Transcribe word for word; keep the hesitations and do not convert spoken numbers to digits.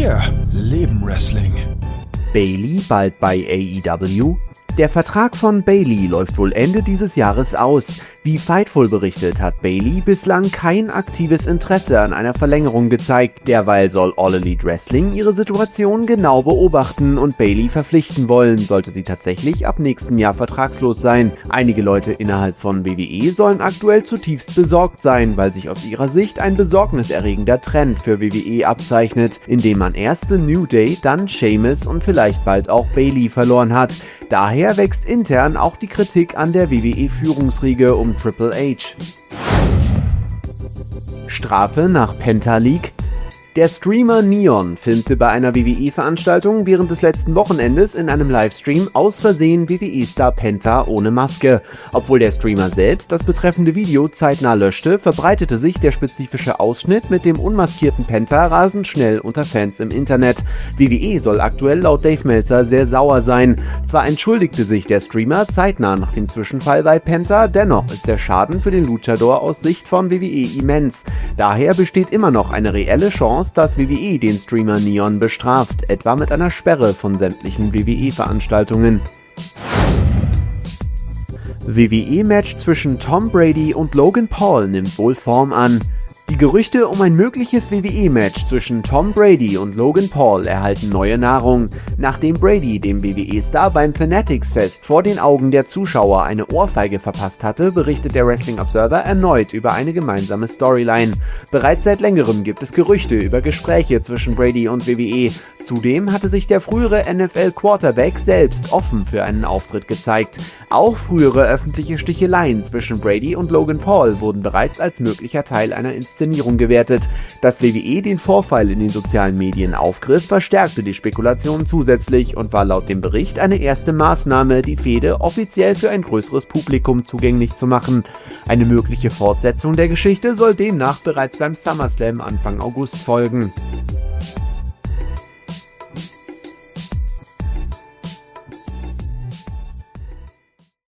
Wir leben Wrestling. Bayley bald bei A E W? Der Vertrag von Bayley läuft wohl Ende dieses Jahres aus. Wie Fightful berichtet, hat Bayley bislang kein aktives Interesse an einer Verlängerung gezeigt. Derweil soll All Elite Wrestling ihre Situation genau beobachten und Bayley verpflichten wollen, sollte sie tatsächlich ab nächsten Jahr vertragslos sein. Einige Leute innerhalb von W W E sollen aktuell zutiefst besorgt sein, weil sich aus ihrer Sicht ein besorgniserregender Trend für W W E abzeichnet, indem man erst The New Day, dann Sheamus und vielleicht bald auch Bayley verloren hat. Daher wächst intern auch die Kritik an der W W E-Führungsriege um Triple H. Strafe nach Penta League? Der Streamer Neon filmte bei einer W W E-Veranstaltung während des letzten Wochenendes in einem Livestream aus Versehen W W E-Star Penta ohne Maske. Obwohl der Streamer selbst das betreffende Video zeitnah löschte, verbreitete sich der spezifische Ausschnitt mit dem unmaskierten Penta rasend schnell unter Fans im Internet. W W E soll aktuell laut Dave Meltzer sehr sauer sein. Zwar entschuldigte sich der Streamer zeitnah nach dem Zwischenfall bei Penta, dennoch ist der Schaden für den Luchador aus Sicht von W W E immens. Daher besteht immer noch eine reelle Chance, dass W W E den Streamer Neon bestraft, etwa mit einer Sperre von sämtlichen W W E-Veranstaltungen. W W E-Match zwischen Tom Brady und Logan Paul nimmt wohl Form an. Die Gerüchte um ein mögliches W W E-Match zwischen Tom Brady und Logan Paul erhalten neue Nahrung. Nachdem Brady dem W W E-Star beim Fanatics-Fest vor den Augen der Zuschauer eine Ohrfeige verpasst hatte, berichtet der Wrestling Observer erneut über eine gemeinsame Storyline. Bereits seit längerem gibt es Gerüchte über Gespräche zwischen Brady und W W E. Zudem hatte sich der frühere N F L-Quarterback selbst offen für einen Auftritt gezeigt. Auch frühere öffentliche Sticheleien zwischen Brady und Logan Paul wurden bereits als möglicher Teil einer Inszenierung gewertet. Dass W W E den Vorfall in den sozialen Medien aufgriff, verstärkte die Spekulation zusätzlich und war laut dem Bericht eine erste Maßnahme, die Fehde offiziell für ein größeres Publikum zugänglich zu machen. Eine mögliche Fortsetzung der Geschichte soll demnach bereits beim SummerSlam Anfang August folgen.